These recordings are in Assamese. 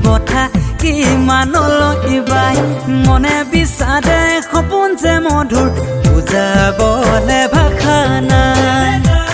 কথা কিমানলৈ বাই মনে বিচাৰে সপোন যে মধুৰ বুজাবলে ভাষা নাই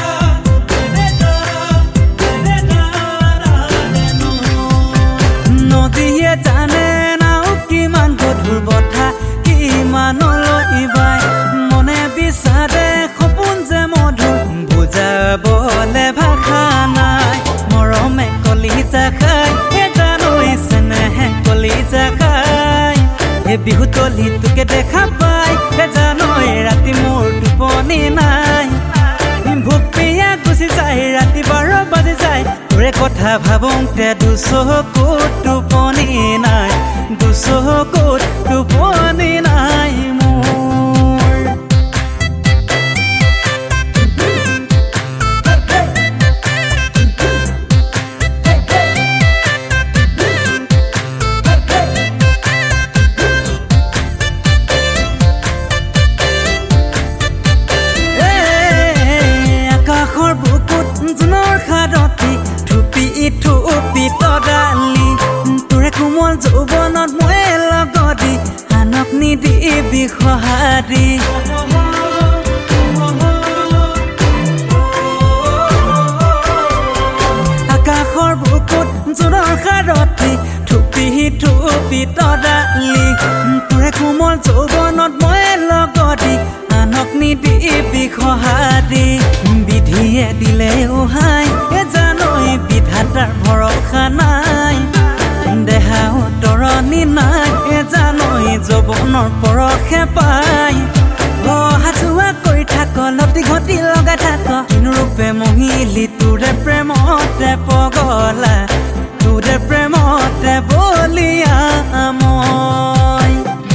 নদীয়ে জানে নাও কিমান গধুৰ কথা কিমানলৈ বাই মনে বিচাৰে সপোন যে মধুৰ বুজাবলে ভাষা নাই মৰমে কলিজা খাই জানৈ চেনেহে কলিজা খাই এই বিহু তলি তোকে দেখা পাই জানৈ ৰাতি মোৰ টোপনি নাই ভোক পিয়া গুচি যায় ৰাতি 12 বাজি যায় তোৰে কথা ভাবোঁতে দুচকুত টোপনি নাই দুচকুত টোপনি নাই জুনৰ খাৰতি থুপি তৰালি তোৰে কোমল যৌৱনত মই লগদি আনক নিদিবি সহাৰি আকাশৰ বুকুত জুনৰ খাৰতি থুপি তৰালি তোৰে কোমল যৌৱনত মই লগদি আনক নিদিবি সহাৰি বিধিয়ে দিলে ওহাই জানৈ বিধাতাৰ ভৰসা নাই দেহাও তৰণি নাই জানৈ যৌৱনৰ পৰশে পাই অহা-যোৱা কৰি থাক লতি ঘটি লগাই থাক কিনৰূপে মহিলি তোৰে প্ৰেমতে পগলা তোৰে প্ৰেমতে বলিয়া মই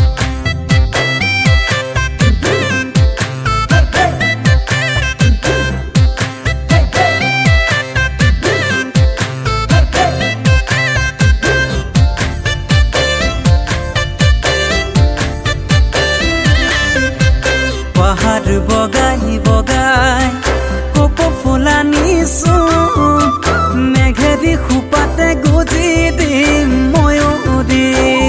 পাহাৰ বগাই বগাই কপৌ ফুলা নিছো মেঘেদি খোপাতে গুজি দিম ময়ো উৰি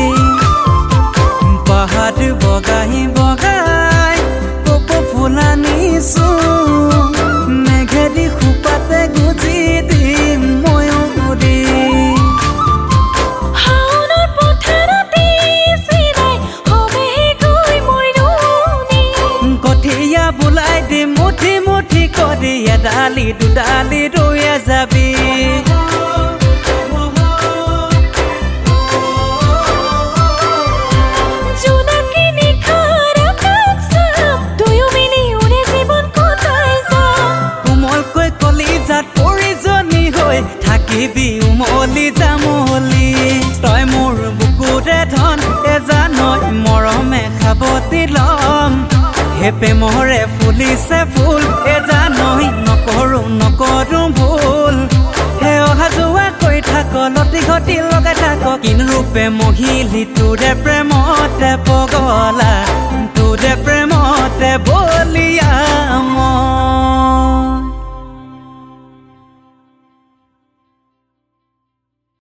পাহাৰ বগাই বগাই কপৌ ফুলা নিছো মেঘেদি খোপাতে গুজি দিম ময়ো উৰি কঠিয়া বোলাই দি মুঠি মুঠি কৰি এডালি দুডালি ৰুয়ে যাবি কোমলকৈ কলিজাত পৰিজনী হৈ থাকিবি উমলি জামলি তই মোৰ বুকুৰে ধন জানৈ মৰমে খাবতি লম হে প্ৰেমৰে ফুলিছে ফুল জানৈ নকৰো ভুল হে অহা-যোৱা কৰি থাক লতি ঘটি লগাই থাক কিনৰূপে মহিলি তোৰে প্ৰেমতে পগলা তোৰে প্ৰেমতে